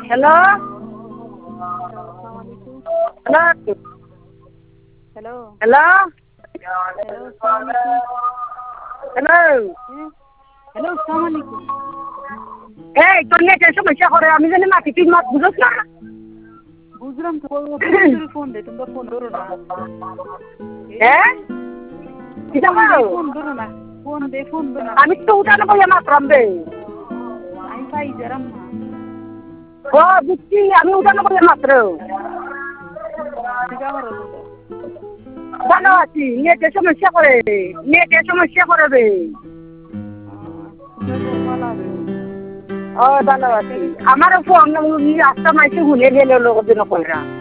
hello hello hello hello hello আসসালামু আলাইকুম hello hello আসসালামু আলাইকুম এই তোর নেটের সমস্যা করে আমি জানি মাটি তুই মাত বুঝছ না বুঝলাম তো তুমি ফোন দে তুমি ফোন ধরো না হ্যাঁ কি জানো ফোন ধরো না ফোন দে না আমি তো উঠানো বলে মাত্রাম রে আমি পাই যারাম না ও বুঝছি আমি উঠানো বলে মাত্র ঠিক আমার ভালো আছি নেটের সমস্যা করে রে ও ভালো আছি আমারও ফোন রাস্তা মাইছে ঘুরে গেল লোক দিন কইরা